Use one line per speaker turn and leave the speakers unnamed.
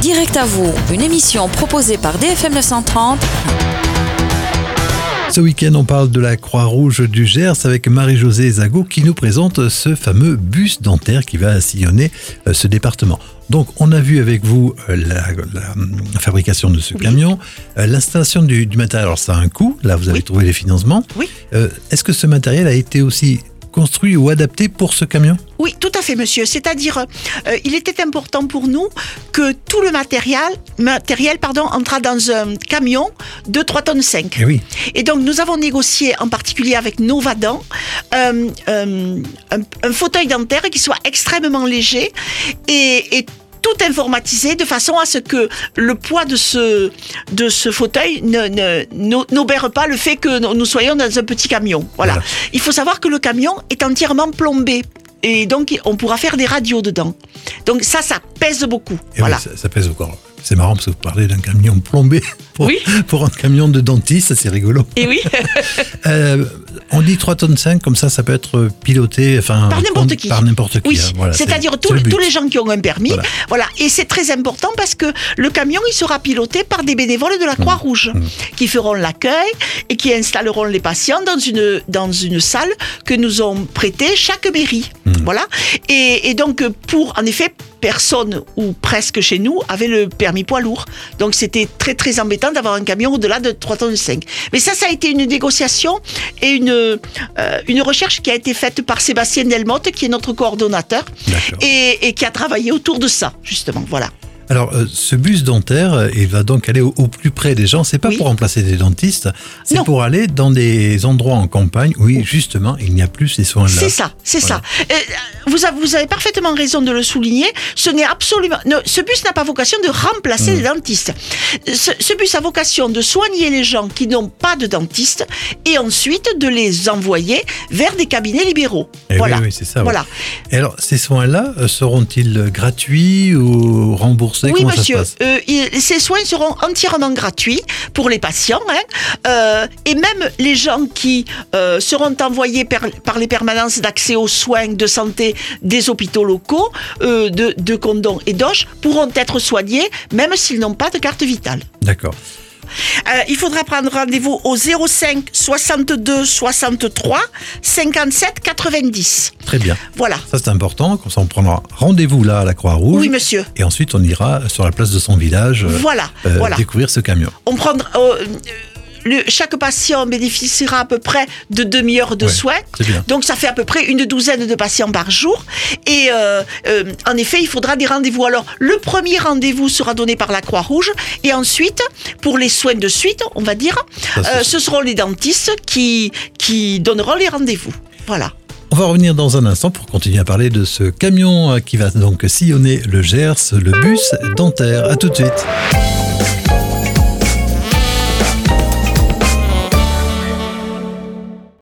Direct à vous, une émission proposée par DFM 930.
Ce week-end, on parle de la Croix-Rouge du Gers avec Marie-Josée Zago qui nous présente ce fameux bus dentaire qui va sillonner ce département. Donc, on a vu avec vous la fabrication de ce camion, l'installation du matériel. Alors, ça a un coût. Là, vous avez trouvé les financements.
Oui.
Est-ce que ce matériel a été aussi construit ou adapté pour ce camion ?
Oui, tout à fait, monsieur. C'est-à-dire, il était important pour nous que tout le matériel entra dans un camion de 3,5 tonnes.
Eh oui.
Et donc, nous avons négocié, en particulier avec Novadan, un fauteuil dentaire qui soit extrêmement léger et tout informatisé de façon à ce que le poids de ce fauteuil n'obère pas le fait que nous soyons dans un petit camion. Voilà. Il faut savoir que le camion est entièrement plombé. Et donc, on pourra faire des radios dedans. Donc ça pèse beaucoup.
Et voilà. Oui, ça pèse encore. C'est marrant parce que vous parlez d'un camion plombé pour un camion de dentiste, c'est rigolo.
Et oui.
On dit 3,5 tonnes, comme ça peut être piloté par n'importe qui.
Oui,
hein, voilà,
c'est-à-dire tous les gens qui ont un permis. Voilà. Et c'est très important parce que le camion, il sera piloté par des bénévoles de la Croix-Rouge qui feront l'accueil et qui installeront les patients dans une salle que nous ont prêtée chaque mairie. Voilà. Et donc, en effet, personne ou presque chez nous avait le permis poids lourd. Donc, c'était très, très embêtant d'avoir un camion au-delà de 3,5 tonnes. Mais ça a été une négociation et une recherche qui a été faite par Sébastien Delmotte, qui est notre coordonnateur, et qui a travaillé autour de ça, justement. Voilà.
Alors, ce bus dentaire, il va donc aller au plus près des gens. C'est pas pour remplacer des dentistes, c'est pour aller dans des endroits en campagne où, justement, il n'y a plus ces soins-là.
C'est ça. Vous avez parfaitement raison de le souligner. Ce bus n'a pas vocation de remplacer les dentistes. Ce bus a vocation de soigner les gens qui n'ont pas de dentiste et ensuite de les envoyer vers des cabinets libéraux. Voilà.
Oui, c'est ça. Voilà. Et alors, ces soins-là seront-ils gratuits ou remboursés?
Oui, monsieur. Ces soins seront entièrement gratuits pour les patients. Et même les gens qui seront envoyés par les permanences d'accès aux soins de santé des hôpitaux locaux, de Condom et d'Auch, pourront être soignés même s'ils n'ont pas de carte vitale.
D'accord.
Il faudra prendre rendez-vous au 05 62 63 57 90.
Très bien.
Voilà.
Ça, c'est important. Comme ça, on prendra rendez-vous là à la Croix-Rouge.
Oui, monsieur.
Et ensuite, on ira sur la place de son village découvrir ce camion.
On prendra... chaque patient bénéficiera à peu près de demi-heure de soins. Donc, ça fait à peu près une douzaine de patients par jour. Et en effet, il faudra des rendez-vous. Alors, le premier rendez-vous sera donné par la Croix-Rouge. Et ensuite, pour les soins de suite, on va dire, ce seront les dentistes qui donneront les rendez-vous. Voilà.
On va revenir dans un instant pour continuer à parler de ce camion qui va donc sillonner le Gers, le bus dentaire. À tout de suite.